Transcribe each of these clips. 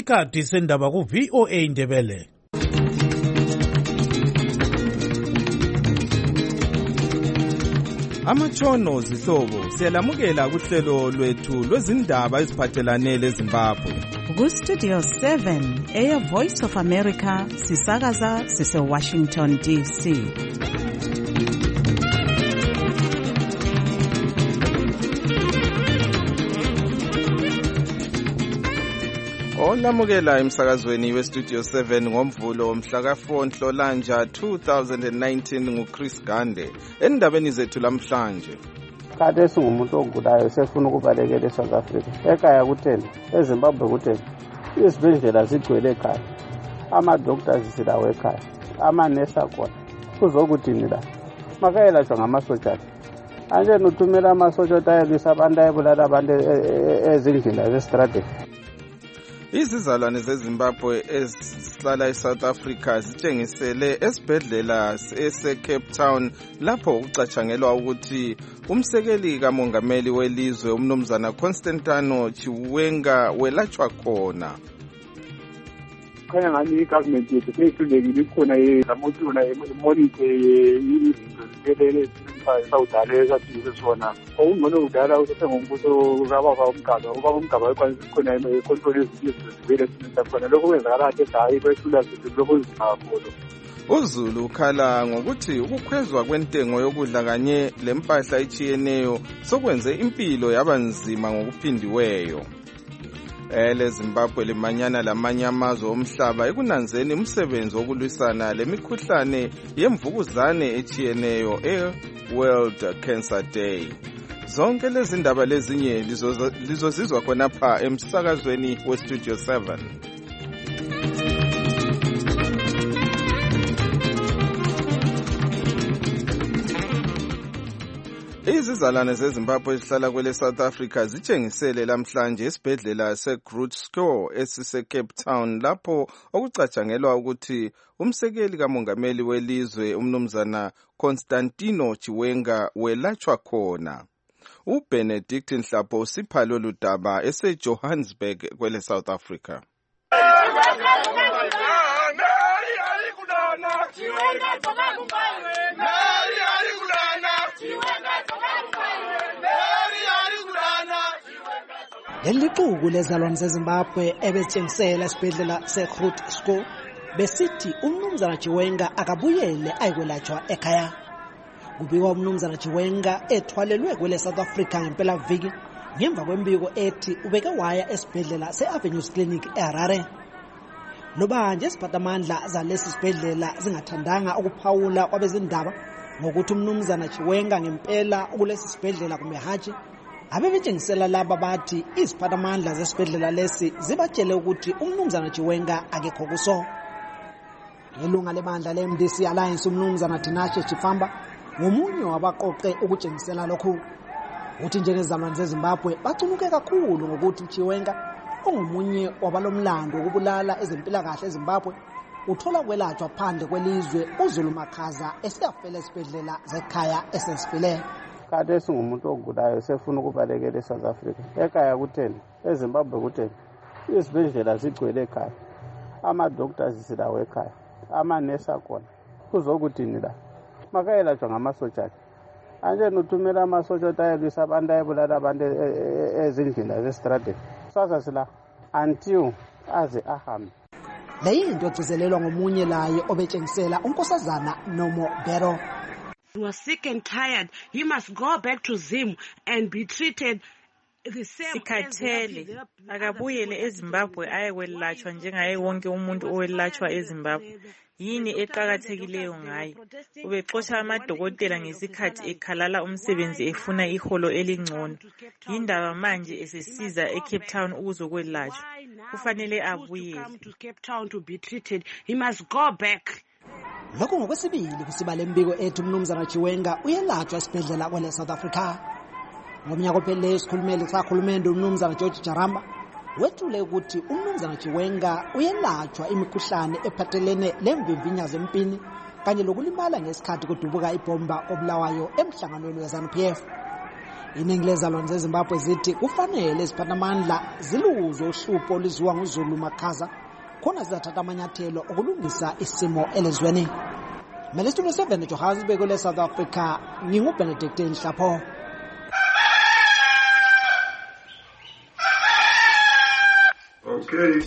Isikhathi sendaba ku VOA Indebele. Amatshono zihlobo siyalamukela kuhlelo lwethu lwezindaba eziphathelane leZimbabwe. Ku Studio 7 Air Voice of America sisakaza sise Washington DC. Olamukela emsakazweni weStudio 7 ngomvulo mhla ka4 Nhlolanja 2019 nguChris Gande. Endabeni zethu lamhlanje. Kade singumuntu ogulayo sefuna ukubalekela eSouth Africa. Ekhaya kutheni? eZimbabwe kutheni? Izibhedlela zigcwele ekhaya. Ama-doctors silawe ekhaya. Amanesi akhona. Kuzokuthini la? Makayelatshwa ngamasotsha. Anje nuthumela amasotsha ayebisa abantu ayebulala abantu ezindlela zestradeni. Izizalwane zeZimbabwe ezihlala eSouth Africa zitshengisele esibhedlela ese-Cape Town lapho ukucatshangelwa ukuthi umsekeli kamongameli welizwe umnumzana Constantino Chiwenga welatshwa khona. Khanya ngani igovernment yethu seyihlulekile ikhona lamuntuna imonite izinto ziphelele sawudala esathile sona okungcono udala usengumbuso kababa umgaba ubaba umgaba ekwanisa khona icontrol yezinto zivele khona lokho kwenzakala kade hayi kwehlula lokho zingakho. uZulu ukhala ngokuthi ukukhwezwa kwentengo yokudla kanye lempahla etshiyeneyo sokwenze impilo yabanzima ngokuphindiweyo. Zimbabwe limanyana lamanye amazwe omhlaba ekunanzeni umsebenzi wokulwisana lemikhuhlane yemvukuzane etshiyeneyo World Cancer Day. Zonke lezi ndaba lezinye lizozizwa khonapha emsakazweni weStudio 7. Izizalwane zeZimbabwe ezihlala kwele South Africa zitshengisele lamhlanje esibhedlela seGroote Schuur esise-Cape Town lapho okucatshangelwa ukuthi umsekeli kamongameli welizwe umnumzana Constantino Chiwenga welatshwa khona. uBenedict Nhlapho usipha lolu daba eseJohannesburg kwele South Africa. Lelixuku lezalwane zeZimbabwe ebezitshengisela esibhedlela seGroote Schuur besithi umnumzana Chiwenga akabuyele ayekwelatshwa ekhaya. Kubikwa umnumzana Chiwenga ethwalelwe kwele South Africa ngempela viki ngemva kwembiko ethi ubeke waya esibhedlela seAvenues Clinic eHarare. Loba nje isiphathamandla zalesi sibhedlela zingathandanga ukuphawula kwabezindaba ngokuthi umnumzana Chiwenga ngempela kulesi sibhedlela kumbe haji. Abebetshengisela laba bathi iziphathamandla zesibhedlela lesi zibatshele ukuthi umnumzana Chiwenga akekho kuso. Ilunga lebandla leMDC Alliance umnumzana Tinashe Chifamba ngomunye wabaqoqe ukutshengisela lokhu. Uthi njengezalwane zeZimbabwe bacumuke kakhulu ngokuthi Chiwenga ongumunye wabalomlando ukubulala ezempilakahle eZimbabwe uthola kwelatshwa phandle kwelizwe uZulu Makhaza esiyafela esibhedlela zekhaya esesifile. Kade singumuntu ogulayo sefuna ukubalekela eSouth Africa. Ekhaya kutheni? eZimbabwe kutheni? Izibhedlela zigcwele ekhaya. Ama-doctors silawe ekhaya. Amanesi akhona. Kuzokuthini la? Makayelatshwa ngamasotsha. Anje nuthumela amasotsha ayebisa abantu ayebulala abantu ezindlela zestradeni. Sasa sila until aze ahambe. Leyinto egcizelelwa ngomunye laye obetshengisela unkosazana Nomo Bero. He was sick and tired. He must go back to Zim and be treated the same. Sikhathele akabuyele eZimbabwe ayekwelatshwa njengaye wonke umuntu owelatshwa eZimbabwe. Yini eqhakathekileyo ngaye? Ubexotsha amadokotela ngesikhathi ekhalala umsebenzi efuna iholo elingcono. Yindaba manje esesiza eCape Town ukuzokwelatshwa. Kufanele abuyele. He must go back. Lokho ngokwesibili kusibala embiko ethi umnumzana Chiwenga uyelatshwa esibhedlela kwele South Africa. Ngomnyaka ophele isikhulumeli sakhulumende umnumzana George Jaramba wethule ukuthi umnumzana Chiwenga uyelatshwa imikhuhlane ephathelene lemvimvinya zempini kanye lokulimala ngesikhathi kudubuka ibomba obulawayo emhlanganweni weZANU-PF. Iningi lezalwane zeZimbabwe zithi kufanele iziphathamandla ziluze uhlupho oluzwiwa nguZulu Makhaza khona zizathatha amanyathelo okulungisa isimo elizweni. Studio 7 Johannesburg le South Africa, nginguBenedict Nhlapho. Okay.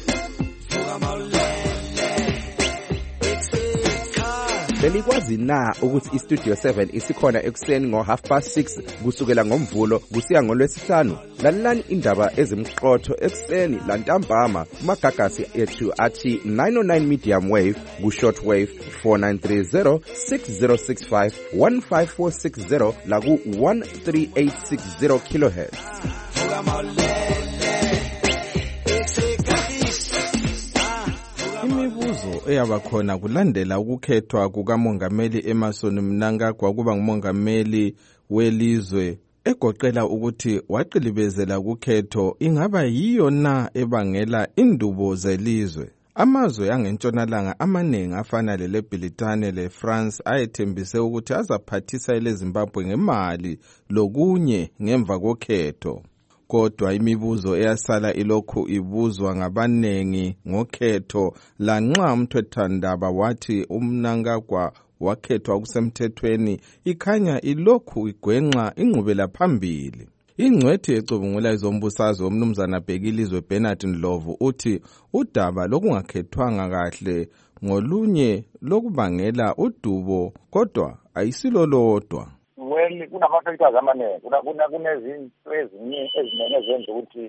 Belikwazi na ukuthi iStudio 7 isikhona ekuseni ngo6:30 kusukela ngoMvulo kusiya ngoLwesihlanu? Lalelani indaba ezimqotho ekuseni lantambama kumagagasi ethu athi 909 medium wave ku shortwave 4930 6065 15460 la ku 13860 kilohertz. Imibuzo eyabakhona kulandela ukukhethwa kukamongameli Emmerson Mnangagwa kuba ngumongameli welizwe egoqela ukuthi waqilibezela ukhetho ingaba yiyo na ebangela indubo zelizwe. Amazwe angentshonalanga amaningi afana leBritane leFrance ayethembise ukuthi azaphathisa eleZimbabwe ngemali lokunye ngemva kokhetho. Kodwa imibuzo eyasala ilokhu ibuzwa ngabanengi ngokhetho lanxa umthethwandaba wathi uMnangagwa wakhethwa kusemthethweni ikhanya ilokhu igwenxa ingqubela phambili. Ingcwethi ecubungula izombusazwe umnumzana Bhekilizwe Bernard Ndlovu uthi udaba lokungakhethwanga kahle ngolunye lokubangela udubo kodwa ayisilolodwa. Well, kunama-factors amaningi kunezinto ezinye ezenza ukuthi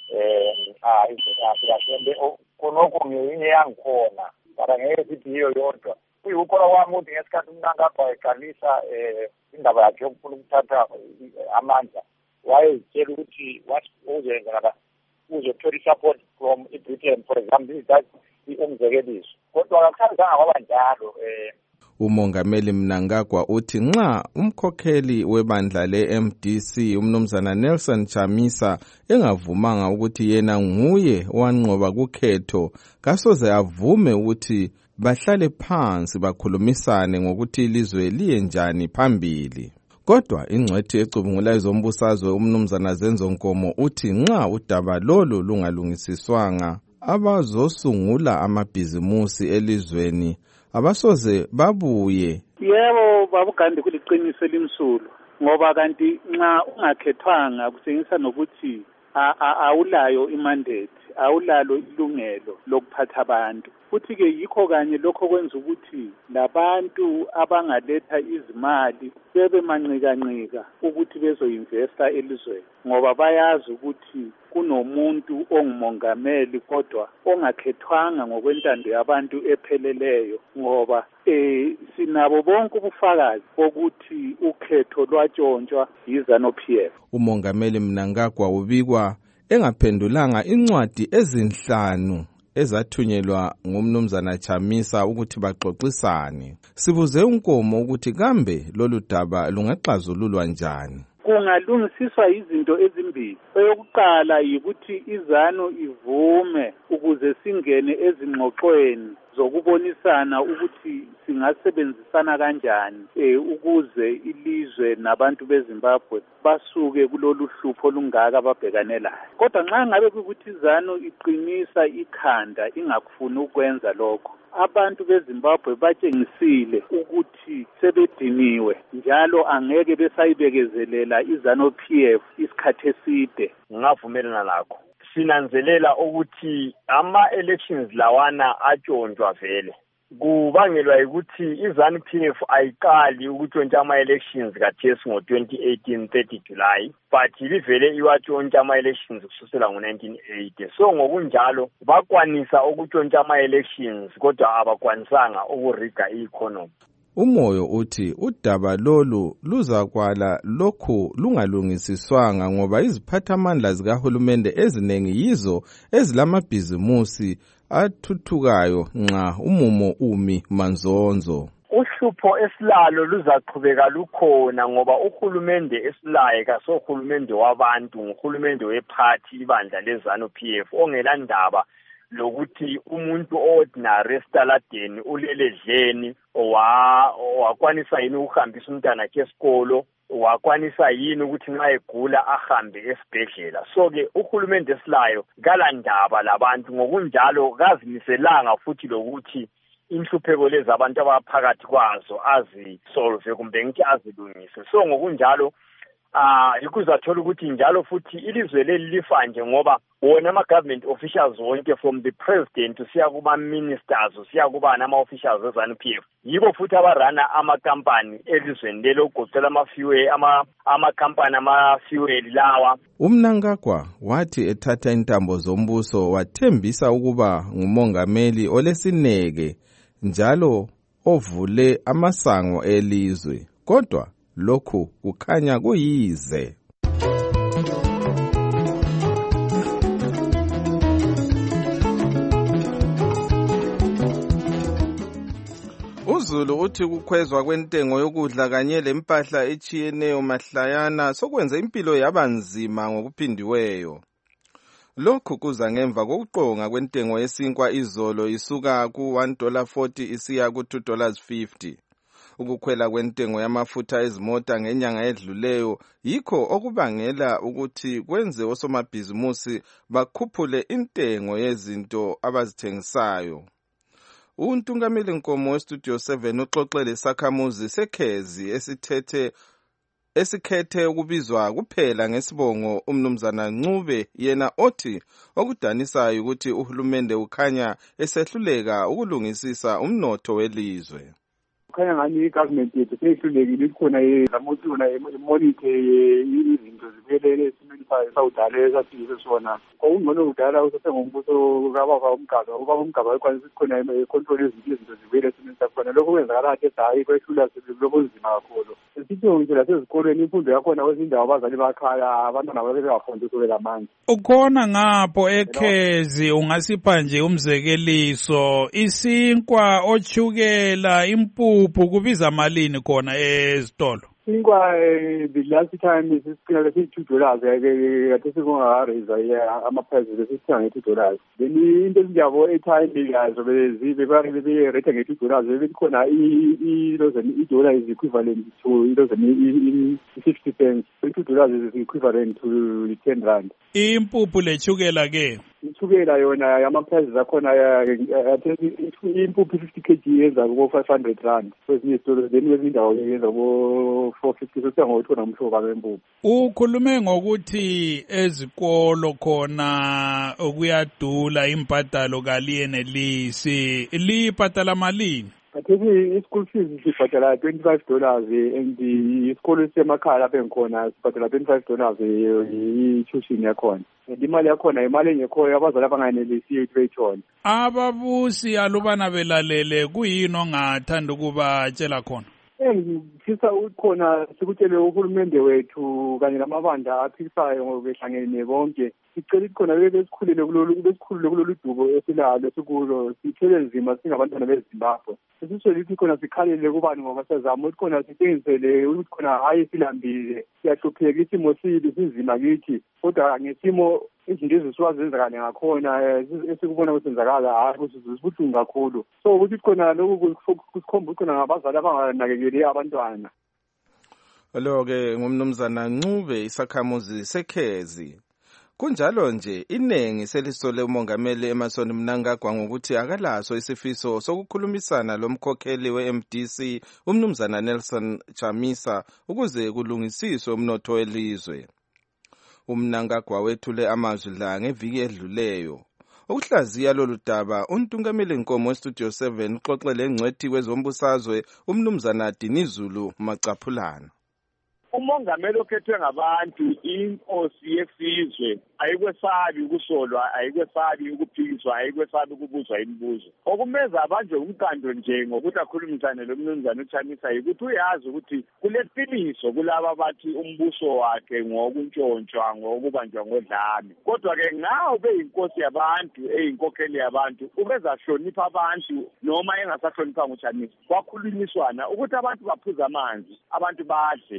khonokho ngeyinye yangikhona but angeke sithi yiyo yodwa. Kuyikukholwa kwami ukuthi ngesikhathi uMnangagwa eqalisa indaba yakhe yokufuna ukuthatha amandla wayezitshela ukuthi uzenza uzothola i-support from iBritain, for example, that umzekeliso. Kodwa akakuhambisanga kwaba njalo. Umongameli Mnangagwa uthi nxa umkhokheli webandla le-MDC umnumzana Nelson Chamisa engavumanga ukuthi yena nguye wanqoba kukhetho kasoze avume ukuthi bahlale phansi bakhulumisane ngokuthi ilizwe liye njani phambili. Kodwa ingcwethi ecubungula izombusazwe umnumzana Zenzo Nkomo uthi nxa udaba lolu lungalungisiswanga abazosungula amabhizimusi elizweni abasoze babuye. Yebo babugandi kuliqiniso elimsulu ngoba kanti nxa ungakhethwanga kusengisa nokuthi awulayo imandate, awulalo ilungelo lokuphatha abantu. Futhi ke yikho kanye lokho kwenza ukuthi labantu abangaletha izimali bebe mancika ukuthi bezoinvesta elizweni ngoba bayazi ukuthi kunomuntu ongumongameli kodwa ongakhethwanga ngokwentando yabantu epheleleyo ngoba sinabo bonke ubufakazi bokuthi ukhetho lwatshontshwa yiZANU-PF. Umongameli Mnangagwa ubikwa engaphendulanga incwadi ezinhlanu ezathunyelwa ngumnumzana Chamisa ukuthi baxoxisane. Sibuze uNkomo ukuthi kambe lolu daba lungaxazululwa njani. Kungalungisiswa izinto ezimbili. Eyokuqala yikuthi iZANU ivume ukuze singene ezingxoxweni zokubonisana ukuthi singasebenzisana kanjani ukuze ilizwe nabantu beZimbabwe basuke kulolu hlupho olungaka ababhekane layo. Kodwa nxa ngabe ukuthi iZANU iqinisa ikhanda ingakufuni ukwenza lokho, abantu beZimbabwe batshengisile ukuthi sebediniwe njalo angeke besayibekezelela iZANU-PF isikhathi eside. Ngavumelana lakho. Sinanzelela ukuthi ama-elections lawana atshontshwa vele. Kubangelwa ukuthi iZANU-PF ayiqali ukutshontsha ama-elections kathesi ngo-2018 30 July but livele iwatshontsha ama-elections kususela ngo-1980. So ngokunjalo bakwanisa ukutshontsha ama-elections kodwa abakwanisanga ukuriga i-economy. Umoyo uthi udaba lolu luzakwala lokhu lungalungisiswanga ngoba iziphathamandla zikahulumende eziningi yizo ezilamabhizimusi athuthukayo nxa umumo umi manzonzo. Uhlupho esilalo luzaqhubeka lukhona ngoba uhulumende esilaye kasohulumende wabantu, nguhulumende wephathi ibandla leZANU-PF ongelandaba lokuthi umuntu ordinary esitaladeni ulele dleni wakwanisa yini ukuhambisa umntana ke esikolo wakwanisa yini ukuthi nxa egula ahambe esibhedlela. So-ke uhulumende esilayo kalandaba labantu, ngokunjalo kazimiselanga futhi lokuthi inhlupheko lezi abantu abaphakathi kwazo azisolve kumbe ngithi azilungise. So ngokunjalo yikuzathola ukuthi njalo futhi ilizwe leli lifa nje ngoba wona ama-government officials wonke from the president siya kuma-ministers siya kuba nama-officials e-ZANU-PF yibo futhi abarana amakampani elizweni lelo okugoqela amakampani ama-fuel lawa. UMnangagwa wathi ethatha intambo zombuso wathembisa ukuba ngumongameli olesineke njalo ovule amasango elizwe, kodwa lokhu kukhanya kuyize. UZulu uthi kukhwezwa kwentengo yokudla kanye lempahla echiyeneyo mahlayana sokwenza impilo yaba nzima ngokuphindiweyo. Lokhu kuza ngemva kokuqonga kwentengo yesinkwa izolo isuka ku$1.40 isiya ku$2.50. Ukukhwela kwentengo yamafutha ezimota ngenyanga edluleyo yikho okubangela ukuthi kwenze osomabhizimusi bakhuphule intengo yezinto abazithengisayo. Untungameli Nkomo weStudio 7 uxoxele isakhamuzi seKhezi esikhethe ukubizwa kuphela ngesibongo uMnumzana Ncube, yena othi okudanisayo ukuthi uhulumende ukhanya esehluleka ukulungisisa umnotho welizwe. Khanya ngani igovernment yethu seyihlulekile ikhona lamuthi una imonithe izinto ziphelele esimeni sawudala esasizwe sona. Okungcono kudala usesengumbuso kababa uMgaba, ubaba uMgaba ekwanisa khona icontrol izinto zivele esimeni sakhona. Lokho kwenzakala kade hayi kwehlula lokho nzima kakhulu. Sitho nje lasezikolweni imfundo yakhona kwezindawo abazali bakhala abantwana babe bengafundi kusukela manje. Ukhona ngapho eKhezi ungasipha nje umzekeliso isinkwa ochukela impuphu kubiza malini khona ezitolo? Sinkwa the last time sisicela $2 kade sikungaraise ama-prices sisithenga $2. Then into ezinjabo e-time yazo bezibe berate $2 bekhona $1 is equivalent to $50 cents. $2 is equivalent to R10. Impuphu lechukela ke ithukela yona ama-prices akhona impuphu 50 kg yenza kubo-R500. Kwezinye izitolo then kwezinye indawo yenza kubo-450. Sosiya ngokuthola umhlobo wempuphu. Ukhulume ngokuthi ezikolo khona okuyadula imbadalo kaliyenelisi, libhadala malini? Kathesi i-school fees sibhadala $25 and isikolo sisemakhaya lapho engikhona sibhadala $25 i-tuition yakhona. And imali yakhona imali engekhoyo abazali abanganelisiyo ukuthi beyithole. Ababusi alubana belalele kuyini ongathanda ukubatshela khona? Ngifisa ukhona sikutshele uhulumende wethu kanye lamabandla aphikisayo ngobehlangene bonke sicela khona besikhulule kulolu dubo esilalo sikulo sithele nzima singabantwana beZimbabwe. Sisho lithi khona sikhalele kubani ngoba siyazama ukuthi khona sithengisele ukuthi khona hayi silambile siyahlupheka isimo sinzima kithi kodwa ngesimo izinto ezisiwazenzakala ngakhona esikubona ukuthi senzakala hayi kusibuhlungu kakhulu. So ukuthi khona lokhu kusikhomba khona ngabazali abanganakekeli abantwana. Lo-ke ngumnumzana Ncube isakhamuzi seKhezi. Kunjalo nje inengi selisole umongameli Emmerson Mnangagwa ngokuthi akalaso isifiso sokukhulumisana lomkhokheli we-MDC uMnumzana Nelson Chamisa ukuze kulungisiswe umnotho welizwe. UMnangagwa wethule amazwi la ngeviki edluleyo. Ukuhlaziya lolu daba untungameli Nkomo weStudio 7 uxoxele ngcwethi kwezombusazwe uMnumzana Dinizulu Macaphulana. Umongameli okhethwe ngabantu inkosi yesizwe ayikwesabi ukusolwa, ayikwesabi ukuphikiswa, ayikwesabi ukubuzwa imibuzo. Okumeza abanjwe umkando nje ngokuthi akhulumisane loMnumzana uChamisa ukuthi uyazi ukuthi kuleqiniso kulaba bathi umbuso wakhe ngokuntshontshwa ngokubanjwa ngodlame. Kodwa ke ngawo beyinkosi yabantu eyinkokheli yabantu ubezahlonipha abantu noma engasahlonipha uChamisa. Kwakhulunyiswana ukuthi abantu baphuza amanzi, abantu badle,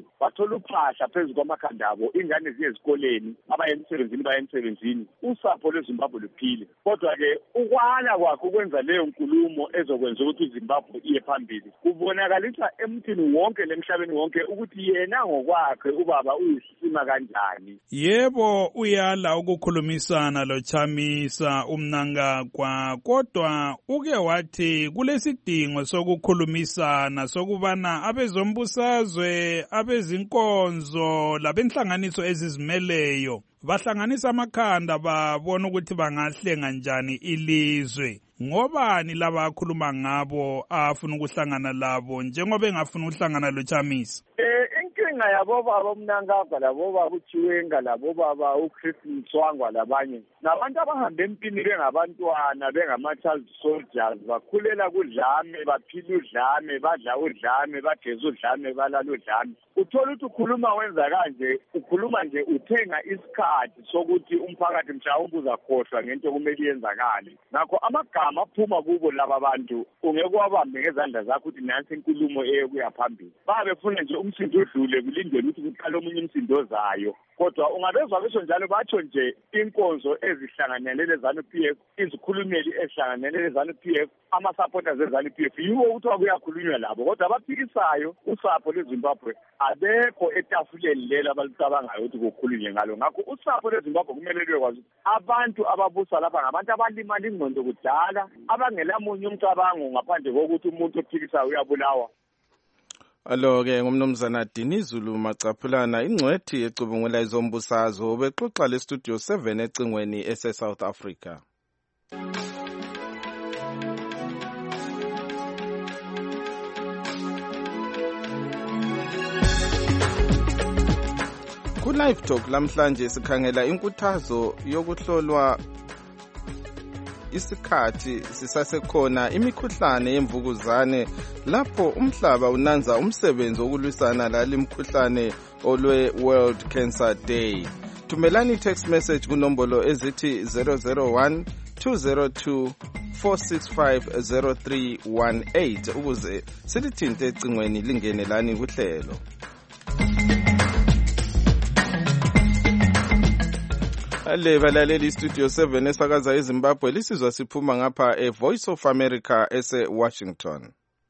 bathola uphahla phezu kwamakhanda abo, ingane ziye ezikoleni, abaya emsebenzini, usapho lweZimbabwe luphile. Kodwa-ke ukwala kwakhe ukwenza leyo nkulumo ezokwenza ukuthi iZimbabwe iye phambili kubonakalisa emthini wonke lemhlabeni wonke ukuthi yena ngokwakhe ubaba uyisima kanjani. Yebo, uyala ukukhulumisana loChamisa uMnangagwa, kodwa uke wathi kulesidingo sokukhulumisana sokubana abezombusazwe, abezinkonzo labenhlanganiso ezizimeleyo bahlanganisa amakhanda babona ukuthi bangahlenga njani ilizwe. Ngobani laba akhuluma ngabo afuna ukuhlangana labo njengoba engafuna ukuhlangana loChamisa? Inkinga yabo baba uMnangagwa, labo baba uChiwenga, labo baba uChris Mswangwa, labanye nabantu abahamba empini bengabantwana, bengama-child soldiers, bakhulela kudlame, baphila udlame, badla udlame, bageza udlame, balala udlame. Uthola ukuthi ukhuluma wenza kanje, ukhuluma nje uthenga isikhathi sokuthi umphakathi mhlawumbe uzakhohlwa ngento kumele iyenzakale. Ngakho amagama aphuma kubo laba bantu ungeke wabambe ngezandla zakho ukuthi nansi inkulumo eyokuya phambili. Babefuna nje umsindo udlule kulindele ukuthi kuqale omunye umsindo ozayo. Kodwa ungabezwa besho njalo batsho nje inkonzo ezihlanganelele ZANU-PF, izikhulumeli ezihlanganelele ZANU-PF, ama-supporters eZANU-PF, yiwo ukuthi kuyakhulunywa labo. Kodwa abaphikisayo usapho lweZimbabwe abekho etafuleni lelo abalucabangayo ukuthi kukhulunywe ngalo. Ngakho usapho lweZimbabwe kumele luyekwazi abantu ababusa lapha ngabantu abalimala ingqondo kudala, abangelamunye umcabango ngaphandle kokuthi umuntu ophikisayo uyabulawa. Alo-ke ngumnumzana Dinizulu Macaphulana, ingcwethi ecubungula izombusazwe, bexoxa lestudio 7 ecingweni ese-South Africa. Ku-Live Talk lamhlanje sikhangela inkuthazo yokuhlolwa isikhathi sisasekhona imikhuhlane yemvukuzane lapho umhlaba unanza umsebenzi wokulwisana lali mkhuhlane olwe World Cancer Day. Thumelani text message kunombolo ezithi 001 202 465 0318 ukuze silithinte ecingweni lingene lani kuhlelo. Ale balaleli studio 7 esakaza eZimbabwe, lisizwa siphuma ngapha eVoice of America ese Washington.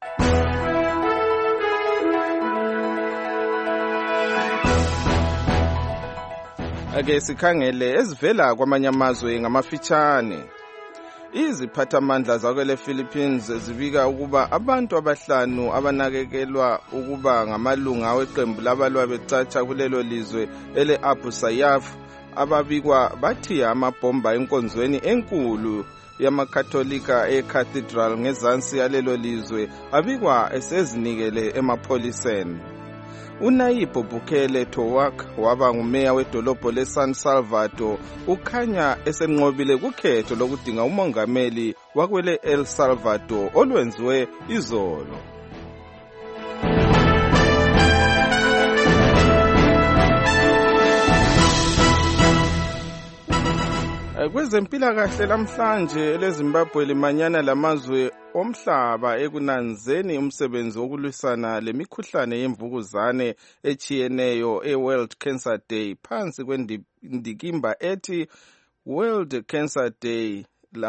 Ake sikhangele ezivela kwamanye amazwe ngamafitshane. Iziphathamandla zakwele Philippines zibika ukuba abantu abahlanu abanakekelwa ukuba ngamalunga weqembu labalwa becatsha kulelo lizwe ele Abu Sayyaf ababikwa bathi amabhomba enkonzweni enkulu yamakatholika eCathedral ngezansi yalelo lizwe abikwa esezinikele emapholiseni. UNayib Bukele Towak waba ngumeya wedolobho leSan Salvador ukhanya esenqobile kukhetho lokudinga umongameli wakwele El Salvador olwenziwe izolo. Kwezempilakahle lamhlanje leZimbabwe limanyana lamazwe omhlaba ekunanzeni umsebenzi wokulwisana lemikhuhlane yemvukuzane echiyeneyo eWorld Cancer Day phansi kwendikimba ethi World Cancer Day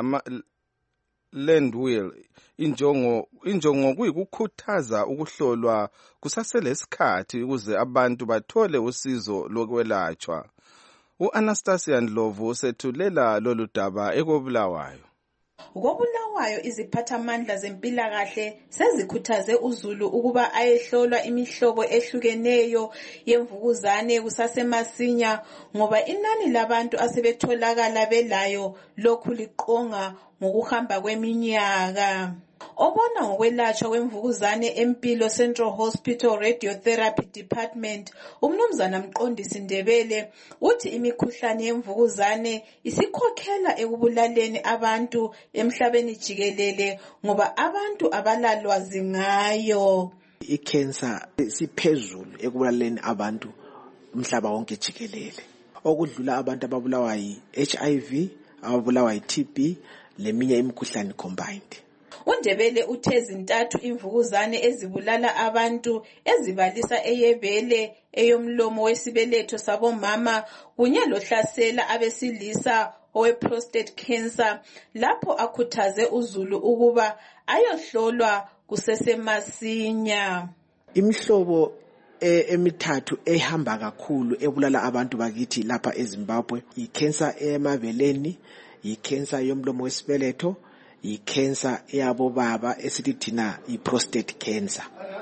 Land Will. Injongo kuyikukhuthaza ukuhlolwa kusaselesikhathi ukuze abantu bathole usizo lokwelatshwa. U-Anastasia Ndlovu usethulela lolu daba ekobulawayo. Ngobulawayo iziphathamandla zempilakahle sezikhuthaze uZulu ukuba ayehlolwa imihlobo ehlukeneyo yemvukuzane kusasemasinya ngoba inani labantu asebetholakala belayo lokhu liqonga ngokuhamba kweminyaka. Obona ngokwelatshwa kwemvukuzane eMpilo Central Hospital Radiotherapy Department, umnumzana Mqondisi Ndebele uthi imikhuhlane yemvukuzane isikhokhela ekubulaleni abantu emhlabeni jikelele ngoba abantu abalalwazi ngayo. I-cancer siphezulu ekubulaleni abantu umhlaba wonke jikelele, okudlula abantu ababulawa yi-HIV, ababulawa yi-TB leminye imikhuhlane combined. uDebele uthe zintathu imvukuzane ezibulala abantu ezibalisa eyebele, eyomlomo wesibeletho sabomama kunye lohlasela abesilisa owe-prostate cancer, lapho akhuthaze uzulu ukuba ayohlolwa kusesemasinya. Imihlobo emithathu ehamba kakhulu ebulala abantu bakithi lapha eZimbabwe yi-cancer emabeleni, yi-cancer yomlomo wesibeletho, yi-cancer eyabobaba esithi thina yi-prostate cancer.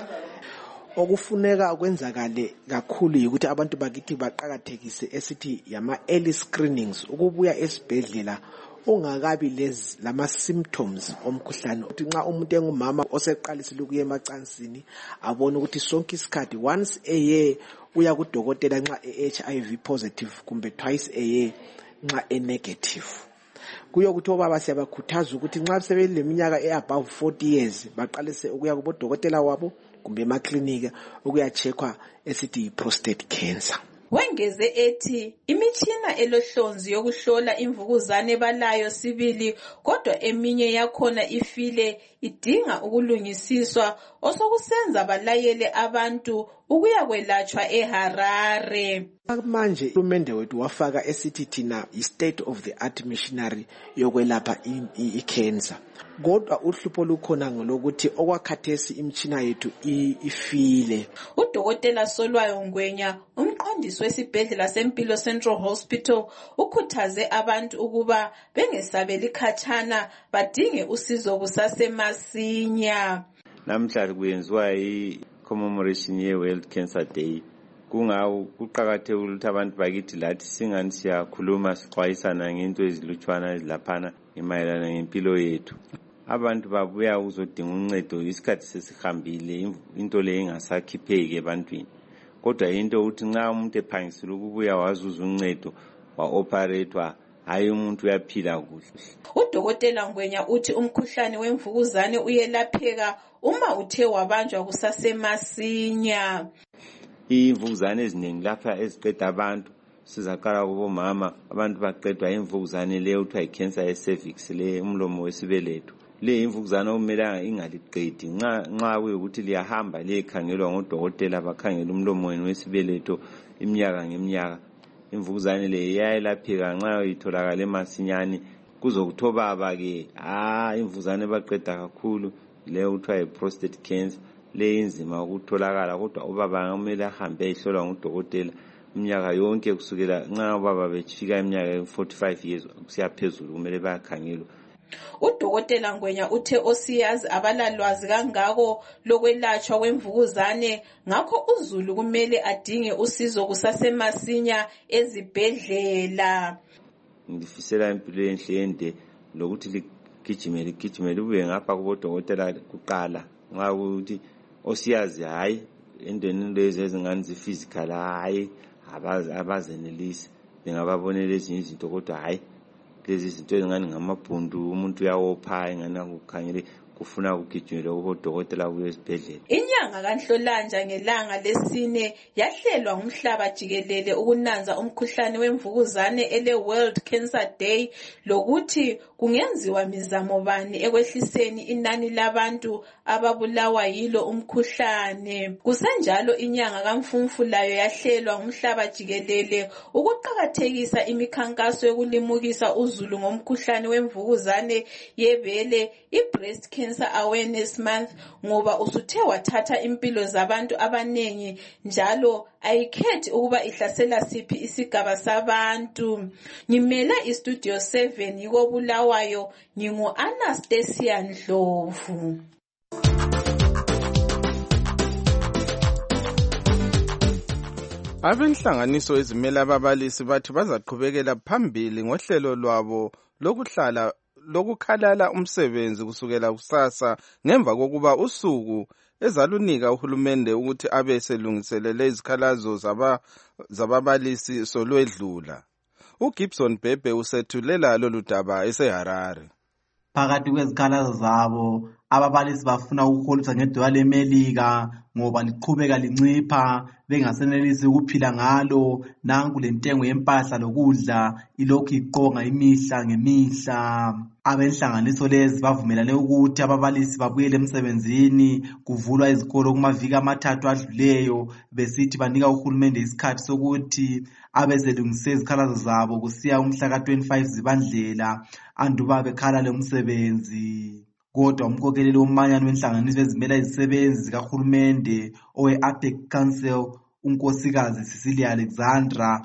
Okufuneka kwenzakale kakhulu ukuthi abantu bakithi baqakathekise esithi yama early screenings, ukubuya esibhedlela ungakabi lama symptoms omkhuhlane. Uthi nxa umuntu engumama oseqalisile ukuya emacansini abone ukuthi sonke isikhathi once a year uya kudokotela nxa HIV positive kumbe twice a year nxa negative. Kuyokuthi obaba siyabakhuthaza ukuthi nxa sebeleminyaka above 40 years baqalise ukuya kubodokotela wabo kumbe emaklinika ukuyacheckwa esithi prostate cancer. Wengeze ethi imitshina elohlonzi yokuhlola imvukuzane balayo sibili, kodwa eminye yakhona ifile idinga ukulungisiswa, osokusenza balayele abantu ukuya kwelatshwa eHarare. Manje uhulumende wethu wafaka esithi thina i-state of the art machinery yokwelapha i-cancer. Kodwa uhlupho lukhona ngolokuthi okwakhathesi imitshina yethu ifile. UDokotela Solwayo Ngwenya, umqondisi wesibhedlela seMpilo Central Hospital, ukhuthaze abantu ukuba bengesabeli khatshana badinge usizo kusasemasinya. Namhlanje kuyenziwa i-commemoration ye-World Cancer Day. Kungawo kuqakathekile ukuthi abantu bakithi lathi singani siyakhuluma sixwayisana ngento ezilutshwana ezilaphana emayelana ngempilo yethu. Abantu babuya uzodinga uncedo isikhathi sesihambile, into le ingasakhipheki ebantwini. Kodwa into ukuthi nxa umuntu ephangisile ukubuya wazuza uncedo wa-operator, hayi umuntu uyaphila kuhle. UDokotela Ngwenya uthi umkhuhlane wemvukuzane uyelapheka uma uthe wabanjwa kusasemasinya. Imvukuzane eziningi lapha eziqeda abantu sizaqala kubomama, abantu baqedwa imvukuzane leyo kuthiwa yi-cancer ye-cervix, le umlomo wesibeletho. Le imvukuzane okumele ingaliqedi nxa kuyikuthi liyahamba liyekhangelwa ngodokotela bakhangela umlomo wenu wesibeletho iminyaka ngeminyaka. Imvukuzane le iyayelapheka nxa itholakala masinyane. Kuzokuthobaba ke imvukuzane baqeda kakhulu leyo kuthiwa yi-prostate cancer. Le inzima ukutholakala, kodwa ubaba kumele ahambe ehlolwa ngudokotela iminyaka yonke kusukela nxa ubaba befika iminyaka 45 years kusiya phezulu kumele bayakhangelwa. UDokotela Ngwenya uthe osiyazi abalalwazi kangako lokwelatshwa kwemvukuzane, ngakho uzulu kumele adinge usizo kusasemasinya ezibhedlela. Ngifisela impilo enhle ende lokuthi ligijimele ube ngapha kubodokotela kuqala, nxa ukuthi osiyazi hayi endweni lezi ezingani ziphysical hayi abazenelisi ngababonela ezinye izinto, kodwa hayi lezi zinto ezingani ngamabhundu umuntu uyawopha engani akukhangele kufuna ukugijimela kubodokotela kuyesibhedlela. Inyanga kaNhlolanja ngelanga lesine yahlelwa ngumhlaba jikelele ukunanza umkhuhlane wemvukuzane ele World Cancer Day, lokuthi kungenziwa mizamo bani ekwehliseni inani labantu ababulawa yilo umkhuhlane. Kusenjalo inyanga kaMfumfu layo yahlelwa ngumhlaba jikelele ukuqakathekisa imikhankaso yokulimukisa uzulu ngomkhuhlane wemvukuzane yebele, i-Breast Cancer Awareness Month, ngoba usuthe wathatha impilo zabantu abanengi njalo ayikhethi ukuba ihlasela siphi isigaba sabantu. Ngimela iStudio 7 yikobulawayo, ngingu-Anastasia Ndlovu. Abenhlanganiso ezimele ababalisi bathi bazaqhubekela phambili ngohlelo lwabo lokukhalala umsebenzi kusukela kusasa ngemva kokuba usuku ezalunika uhulumende ukuthi abe selungiselele izikhalazo zababalisi solwedlula. uGibson Bhebhe usethulela lolu daba eseHarare. Phakathi kwezikhalazo zabo ababalisi bafuna ukuholiswa ngedola lemelika ngoba liqhubeka lincipha bengasenelisi ukuphila ngalo. Nanku lentengo yempahla lokudla ilokhu iqonga imihla ngemihla. Abenhlanganiso lezi bavumelane ukuthi ababalisi babuyele emsebenzini kuvulwa izikolo kumaviki amathathu adluleyo, besithi banika uhulumende isikhathi sokuthi abezelungise izikhalazo zabo kusiya umhla ka-25 Zibandlela anduba bekhala lo msebenzi. Kodwa umkokeleli womanyano wenhlanganiso ezimela izisebenzi zikahulumende owe-APEC Council unkosikazi Cecilia Alexandra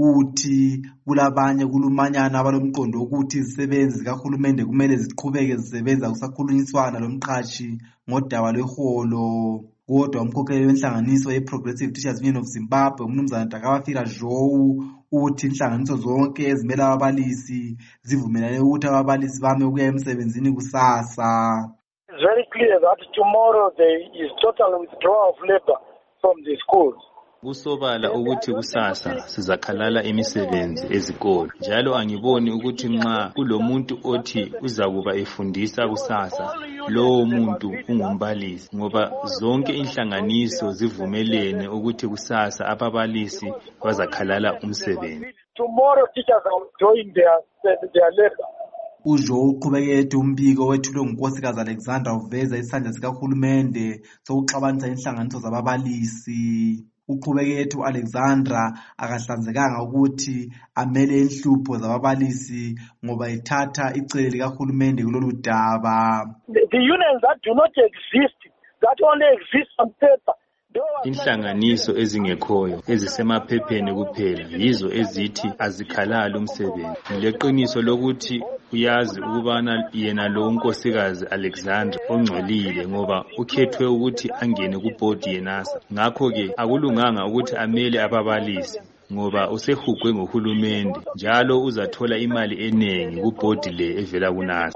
uthi kulabanye kulumanyana abalomqondo ukuthi izisebenzi zikahulumende kumele ziqhubeke zisebenza kusakhulunyiswana lomqashi ngodaba lweholo. Kodwa umkhokheli wenhlanganiso ye-Progressive Teachers Union of Zimbabwe umnumzana Takabafika Joe uthi inhlanganiso zonke ezimela ababalisi zivumelane ukuthi ababalisi bame ukuya emsebenzini kusasa. It's very clear that tomorrow there is total withdrawal of labor from the schools. Kusobala ukuthi kusasa sizakhalala imisebenzi ezikolo, njalo angiboni ukuthi nxa kulomuntu othi uzakuba efundisa kusasa lowo muntu ungumbalisi, ngoba zonke inhlanganiso zivumelene ukuthi kusasa ababalisi bazakhalala umsebenzi. Tomorrow teachers are withdrawing their labor. uJoe uqhubeke umbiko wethulwe ngunkosikazi Alexandra uveza isandla sikahulumende sokuxabanisa inhlanganiso zababalisi. Uqhubeke Alexandra akahlanzekanga ukuthi amele inhlupho zababalisi ngoba ethatha icele likahulumende kulolu daba. The unions that do not exist, that only exist on paper. Inhlanganiso ezingekhoyo ezisemaphepheni kuphela yizo ezithi azikhalali umsebenzi. Leqiniso lokuthi uyazi ukubana yena lo nkosikazi Alexandra ongcolile ngoba ukhethwe ukuthi angene kubhodi yenasa. Ngakho ke akulunganga ukuthi amele ababalisi ngoba usehugwe ngohulumende njalo uzathola imali enengi kubhodi le evela kunasa.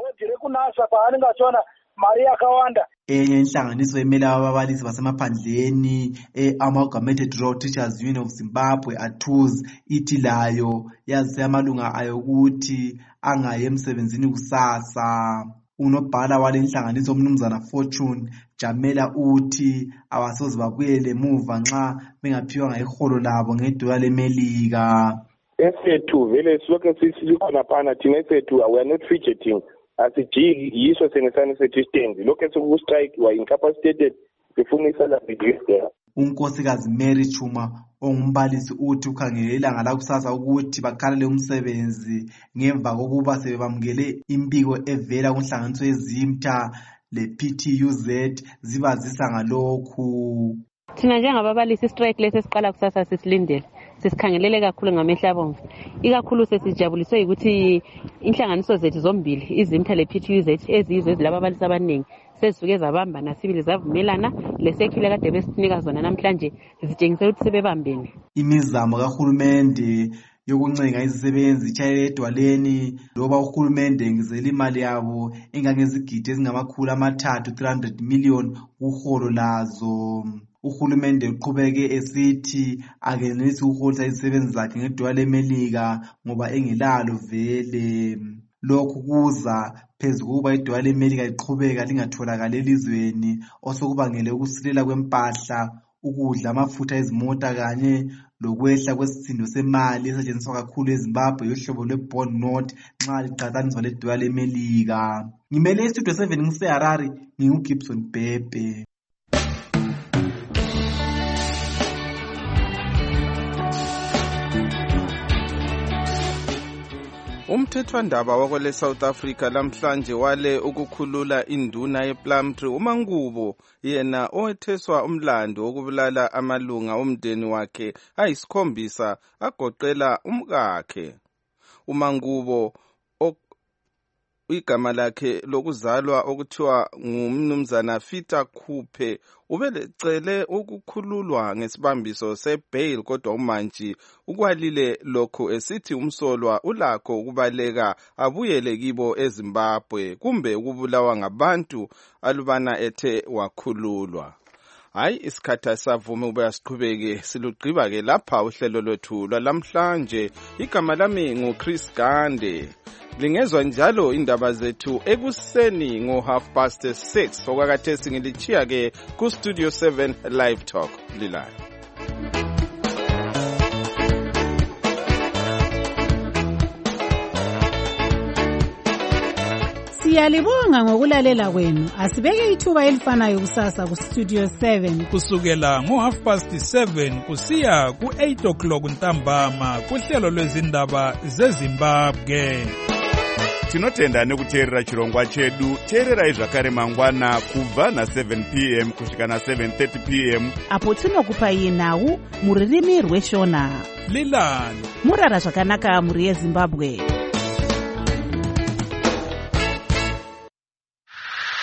Maria Kawanda. Enye inhlanganiso emela ababalisi basemaphandleni Amalgamated Rural Teachers Union of Zimbabwe ATUZ ithi layo yazise amalunga ayo ukuthi angaye emsebenzini kusasa. Unobhala wale inhlanganiso umnumzana Fortune Jamela uthi abasoze babuyele emuva nxa bengaphiwanga iholo labo ngedola lemelika. Esethu vele sonke sikhona phana thina esethu we are not fidgeting. Asijiki yiso senesane sethu stand lokho sokustrike wa incapacitated befuna isala reduce. Unkosikazi Mary Chuma ongumbalisi uthi ukhangelela ilanga lakusasa ukuthi bakhalele umsebenzi ngemva kokuba sebamukele impiko evela kunhlanganiso ezimtha le-PTUZ zibazisa ngalokhu. Thina njengababalisi strike lesi siqala kusasa sisilindele sisikhangelele kakhulu ngamehla abomvu, ikakhulu sesijabuliswe ukuthi inhlanganiso zethu zombili izimtha le-PTUZ ezizwe ezilababalisi abaningi sezisuke zabambana sibili zavumelana lesekhile kade besisinika zona namhlanje zitshengise ukuthi sebebambene. Imizamo kahulumende yokuncenga izisebenzi itshayele edwaleni loba uhulumende engizela imali yabo engangezigidi ezingamakhulu amathathu 300 million kuholo lazo. Uhulumende uqhubeke esithi akenelisi ukuholisa izisebenzi zakhe ngedola lemelika ngoba engelalo vele. Lokhu kuza phezu kokuba idola lemelika iqhubeka lingatholakali elizweni osokubangele ukusilela kwempahla, ukudla, amafutha ezimota kanye lokwehla kwesisindo semali esetshenziswa kakhulu eZimbabwe yohlobo lwe-bond note nxa liqhathaniswa ledola lemelika. Ngimele istudio 7 ngiseHarare, nginguGibson Bhebhe. Umthethwandaba wakwele South Africa lamhlanje wale ukukhulula induna yePlumtree uMangubo, yena owetheswa umlando wokubulala amalunga omndeni wakhe ayisikhombisa agoqela umkakhe. uMangubo igama lakhe lokuzalwa okuthiwa ngumnumzana Fita Khuphe ubelecele ukukhululwa ngesibambiso sebail, kodwa umanji ukwalile lokho esithi umsolwa ulakho ukubaleka abuyele kibo eZimbabwe kumbe ukubulawa ngabantu alubana ethe wakhululwa. Hayi isikhathi asavume ube asiqhubeke silugqiba ke lapha uhlelo lwethu lwalamhlanje. Igama lami nguChris Gande. lingezwa njalo indaba zethu ekuseni ngo6:30 okwakhathesi ngilichiya ke ku Studio 7 Live Talk lilayo. Siyalibonga ngokulalela kwenu. Asibeke ithuba elifanayo kusasa ku Studio 7 kusukela ngo7:30 kusiya ku8 ntambama kuhlelo lwezindaba zeZimbabwe. Tinotenda nekuteerera chirongwa chedu. Teererai zvakare mangwana kubva na7 p.m. kusvika na7:30 p.m. apo tinokupai nhau muririmi rweshona. Lilani murara zvakanaka muri yeZimbabwe.